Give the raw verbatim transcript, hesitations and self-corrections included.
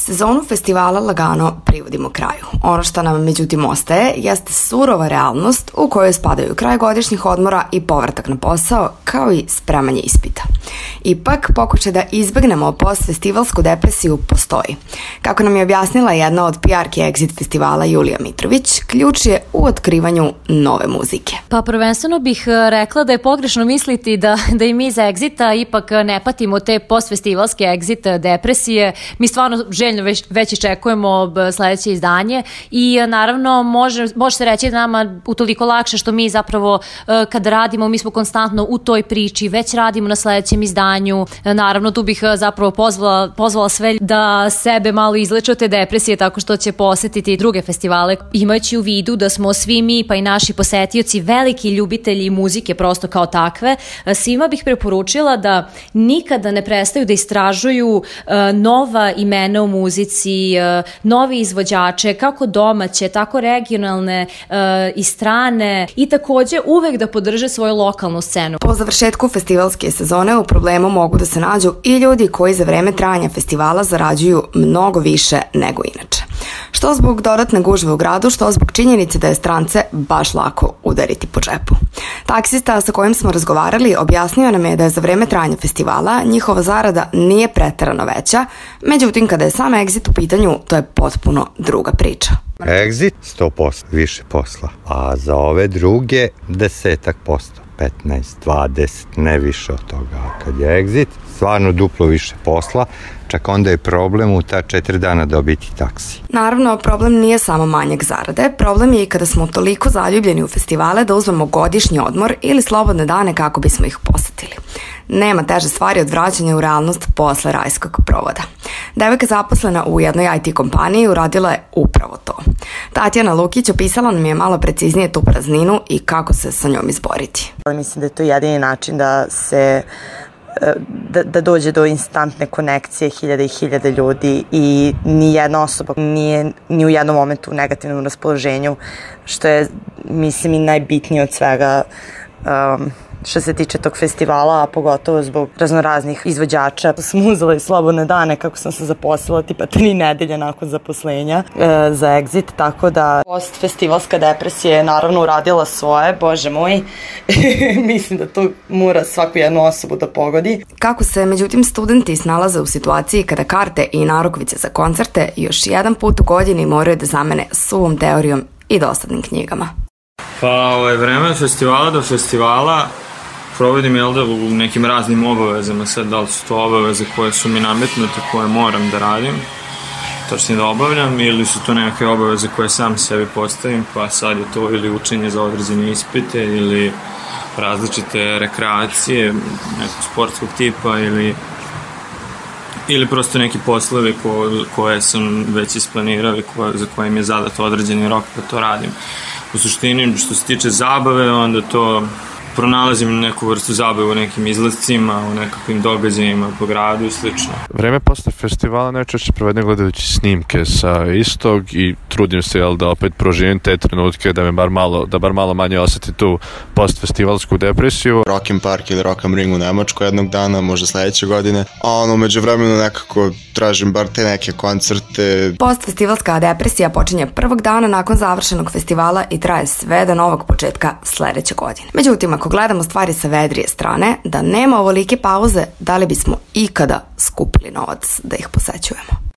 Sezonu festivala lagano privodimo kraju. Ono što nam međutim ostaje jeste surova realnost u kojoj spadaju kraj godišnjih odmora i povratak na posao, kao i spremanje ispita. Ipak, pokušaj da izbegnemo postfestivalsku depresiju postoji. Kako nam je objasnila jedna od P R-ki Exit festivala Julija Mitrović, ključ je u otkrivanju nove muzike. Pa prvenstveno bih rekla da je pogrešno misliti da, da i mi iz Exita ipak ne patimo te postfestivalske Exit depresije. Mi stvarno željno već, već iščekujemo sledeće izdanje i naravno može, može se reći da nama utoliko lakše što mi zapravo kada radimo, mi smo konstantno u toj priči, već radimo na sledećem izdanju. Naravno tu bih zapravo pozvala, pozvala sve da sebe malo izleče od te depresije tako što će posetiti druge festivale, imajući u vidu da smo svi mi pa i naši posetioci veliki ljubitelji muzike prosto kao takve. Svima bih preporučila da nikada ne prestaju da istražuju uh, nova imena u muzici, uh, novi izvođače, kako domaće, tako regionalne uh, i strane, i takođe uvek da podrže svoju lokalnu scenu. Po završetku festivalske sezone u problemu mogu da se nađu i ljudi koji za vreme trajanja festivala zarađuju mnogo više nego inače. Što zbog dodatne gužve u gradu, što zbog činjenice da je strance baš lako udariti po džepu. Taksista sa kojim smo razgovarali objasnio nam je da je za vreme trajanja festivala njihova zarada nije preterano veća, međutim kada je sam Exit u pitanju, to je potpuno druga priča. Exit sto posto više posla, a za ove druge desetak posto, petnaest, dvadeset, ne više od toga. Kad je Exit, stvarno duplo više posla, čak onda je problem u ta četiri dana dobiti taksi. Naravno, problem nije samo manjak zarade, problem je i kada smo toliko zaljubljeni u festivale da uzmemo godišnji odmor ili slobodne dane kako bismo ih posetili. Nema teže stvari od vraćanja u realnost posle rajskog provoda. Devojka zaposlena u jednoj I T kompaniji uradila je upravo to. Tatjana Lukić opisala nam je malo preciznije tu prazninu i kako se sa njom izboriti. Mislim da je to jedini način da se Da, da dođe do instantne konekcije hiljade i hiljade ljudi i ni jedna osoba nije ni u jednom momentu u negativnom raspoloženju, što je, mislim, i najbitnije od svega um, što se tiče tog festivala, a pogotovo zbog raznoraznih izvođača. Sam uzela i slobodne dane kako sam se zaposlila, tipa tri nedelje nakon zaposlenja e, za Exit, tako da postfestivalska depresija je naravno uradila svoje, bože moj. Mislim da to mora svaku jednu osobu da pogodi. Kako se, međutim, studenti snalaze u situaciji kada karte i narukvice za koncerte još jedan put u godini moraju da zamene suvom teorijom i dosadnim knjigama? Pa ovaj, vreme festivala do festivala provodim, jel da, u nekim raznim obavezama. Sad, da li su to obaveze koje su mi nametnute, koje moram da radim, točnije da obavljam, ili su to neke obaveze koje sam sebi postavim, pa sad je to ili učenje za određene ispite, ili različite rekreacije nekog sportskog tipa, ili ili prosto neki poslovi ko, koje sam već isplanirao i ko, za koje mi je zadat određeni rok da to radim. U suštini, što se tiče zabave, onda to pronalazim neku vrstu zabave u nekim izlazcima, u nekakvim događajima po gradu i slično. Vreme posle festivala najčešće provedem gledajući snimke sa istog i trudim se, jel, da opet proživim te trenutke, da me bar malo, da bar malo manje osjeti tu postfestivalsku depresiju. Rock in Park ili Rock am Ring u Nemačkoj jednog dana, možda sledeće godine, a ono među vremenu nekako tražim bar te neke koncerte. Postfestivalska depresija počinje prvog dana nakon završenog festivala i traje sve do novog početka sledeće godine. Međutim, ako gledamo stvari sa vedrije strane, da nema ovolike pauze, da li bismo ikada skupili novac da ih posećujemo?